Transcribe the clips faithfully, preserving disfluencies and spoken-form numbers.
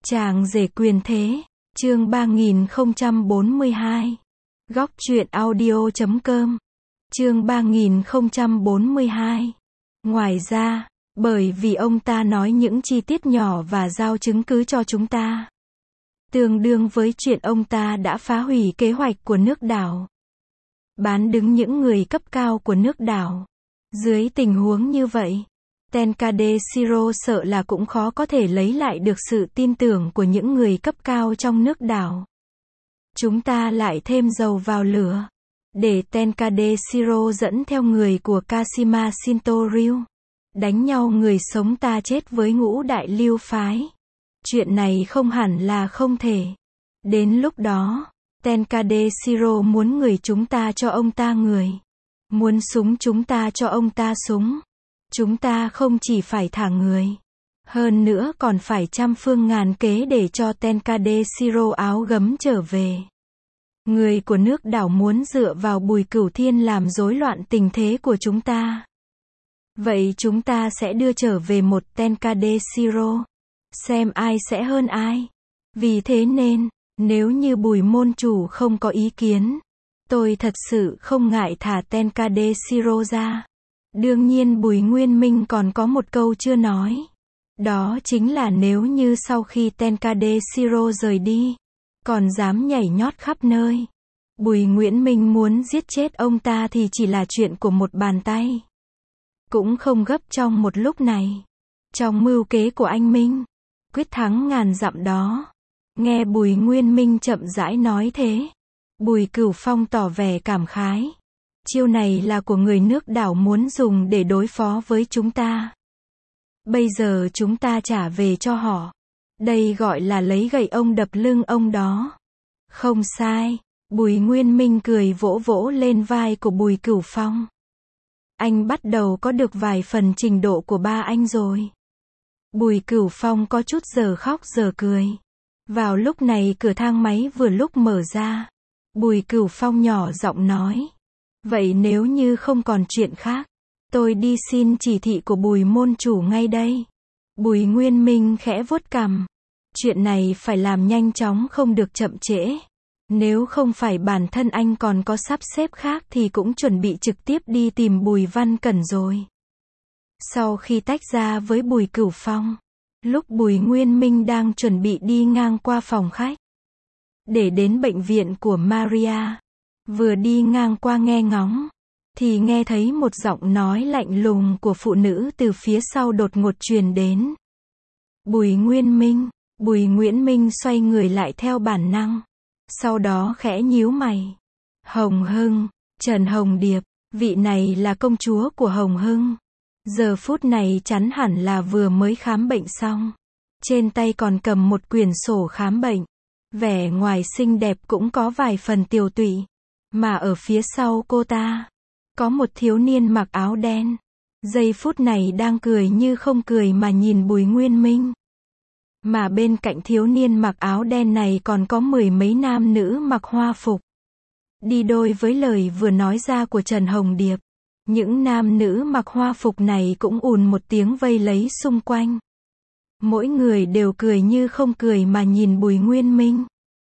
Chàng rể quyền thế, chương ba nghìn không trăm bốn mươi hai. Góc truyện audio chấm com. Chương ba nghìn không trăm bốn mươi hai. Ngoài ra, bởi vì ông ta nói những chi tiết nhỏ và giao chứng cứ cho chúng ta, tương đương với chuyện ông ta đã phá hủy kế hoạch của nước đảo, bán đứng những người cấp cao của nước đảo. Dưới tình huống như vậy, Tenkade Shiro sợ là cũng khó có thể lấy lại được sự tin tưởng của những người cấp cao trong nước đảo. Chúng ta lại thêm dầu vào lửa, để Tenkade Shiro dẫn theo người của Kashima Shinto-ryu, đánh nhau người sống ta chết với ngũ đại lưu phái. Chuyện này không hẳn là không thể. Đến lúc đó, Tenkade Shiro muốn người chúng ta cho ông ta người, muốn súng chúng ta cho ông ta súng. Chúng ta không chỉ phải thả người, hơn nữa còn phải trăm phương ngàn kế để cho Tenkade Shiro áo gấm trở về. Người của nước đảo muốn dựa vào Bùi Cửu Thiên làm rối loạn tình thế của chúng ta. Vậy chúng ta sẽ đưa trở về một Tenkade Shiro, xem ai sẽ hơn ai. Vì thế nên, nếu như Bùi môn chủ không có ý kiến, tôi thật sự không ngại thả Tenkade Shiro ra. Đương nhiên Bùi Nguyên Minh còn có một câu chưa nói. Đó chính là nếu như sau khi Tenkade Shiro rời đi, còn dám nhảy nhót khắp nơi, Bùi Nguyễn Minh muốn giết chết ông ta thì chỉ là chuyện của một bàn tay. Cũng không gấp trong một lúc này. Trong mưu kế của anh Minh, quyết thắng ngàn dặm đó. Nghe Bùi Nguyên Minh chậm rãi nói thế, Bùi Cửu Phong tỏ vẻ cảm khái. Chiêu này là của người nước đảo muốn dùng để đối phó với chúng ta. Bây giờ chúng ta trả về cho họ. Đây gọi là lấy gậy ông đập lưng ông đó. Không sai. Bùi Nguyên Minh cười vỗ vỗ lên vai của Bùi Cửu Phong. Anh bắt đầu có được vài phần trình độ của ba anh rồi. Bùi Cửu Phong có chút giờ khóc giờ cười. Vào lúc này cửa thang máy vừa lúc mở ra. Bùi Cửu Phong nhỏ giọng nói. Vậy nếu như không còn chuyện khác, tôi đi xin chỉ thị của Bùi môn chủ ngay đây. Bùi Nguyên Minh khẽ vuốt cằm. Chuyện này phải làm nhanh chóng không được chậm trễ. Nếu không phải bản thân anh còn có sắp xếp khác thì cũng chuẩn bị trực tiếp đi tìm Bùi Văn Cẩn rồi. Sau khi tách ra với Bùi Cửu Phong, lúc Bùi Nguyên Minh đang chuẩn bị đi ngang qua phòng khách, để đến bệnh viện của Maria. Vừa đi ngang qua nghe ngóng, thì nghe thấy một giọng nói lạnh lùng của phụ nữ từ phía sau đột ngột truyền đến. Bùi Nguyên Minh. Bùi Nguyễn Minh xoay người lại theo bản năng. Sau đó khẽ nhíu mày. Hồng Hưng, Trần Hồng Điệp, vị này là công chúa của Hồng Hưng. Giờ phút này chắn hẳn là vừa mới khám bệnh xong. Trên tay còn cầm một quyển sổ khám bệnh. Vẻ ngoài xinh đẹp cũng có vài phần tiều tụy. Mà ở phía sau cô ta, có một thiếu niên mặc áo đen. Giây phút này đang cười như không cười mà nhìn Bùi Nguyên Minh. Mà bên cạnh thiếu niên mặc áo đen này còn có mười mấy nam nữ mặc hoa phục. Đi đôi với lời vừa nói ra của Trần Hồng Điệp. Những nam nữ mặc hoa phục này cũng ùn một tiếng vây lấy xung quanh. Mỗi người đều cười như không cười mà nhìn Bùi Nguyên Minh.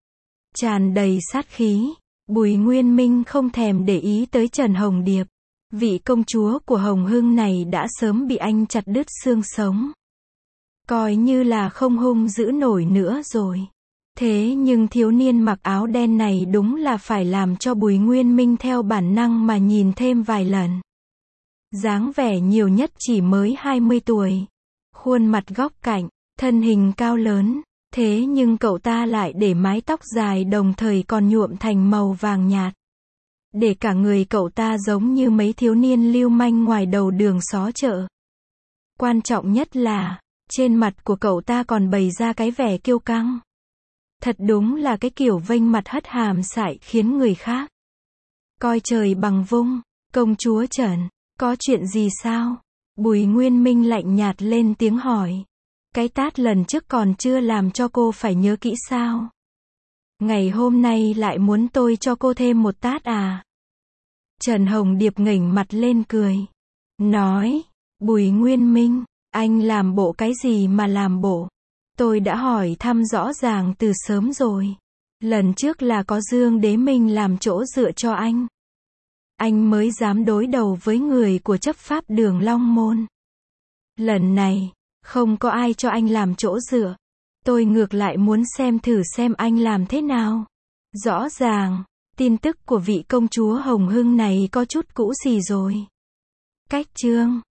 Tràn đầy sát khí. Bùi Nguyên Minh không thèm để ý tới Trần Hồng Điệp. Vị công chúa của Hồng Hưng này đã sớm bị anh chặt đứt xương sống. Coi như là không hung dữ nổi nữa rồi. Thế nhưng thiếu niên mặc áo đen này đúng là phải làm cho Bùi Nguyên Minh theo bản năng mà nhìn thêm vài lần. Dáng vẻ nhiều nhất chỉ mới hai mươi tuổi. Khuôn mặt góc cạnh, thân hình cao lớn. Thế nhưng cậu ta lại để mái tóc dài đồng thời còn nhuộm thành màu vàng nhạt. Để cả người cậu ta giống như mấy thiếu niên lưu manh ngoài đầu đường xó chợ. Quan trọng nhất là, trên mặt của cậu ta còn bày ra cái vẻ kiêu căng. Thật đúng là cái kiểu vênh mặt hất hàm sải khiến người khác coi trời bằng vung. Công chúa Trần, có chuyện gì sao? Bùi Nguyên Minh lạnh nhạt lên tiếng hỏi. Cái tát lần trước còn chưa làm cho cô phải nhớ kỹ sao? Ngày hôm nay lại muốn tôi cho cô thêm một tát à? Trần Hồng Điệp ngẩng mặt lên cười. Nói, Bùi Nguyên Minh, anh làm bộ cái gì mà làm bộ? Tôi đã hỏi thăm rõ ràng từ sớm rồi. Lần trước là có Dương Đế Minh làm chỗ dựa cho anh. Anh mới dám đối đầu với người của chấp pháp đường Long Môn. Lần này, không có ai cho anh làm chỗ dựa. Tôi ngược lại muốn xem thử xem anh làm thế nào. Rõ ràng, tin tức của vị công chúa Hồng Hưng này có chút cũ xì rồi. Cách chương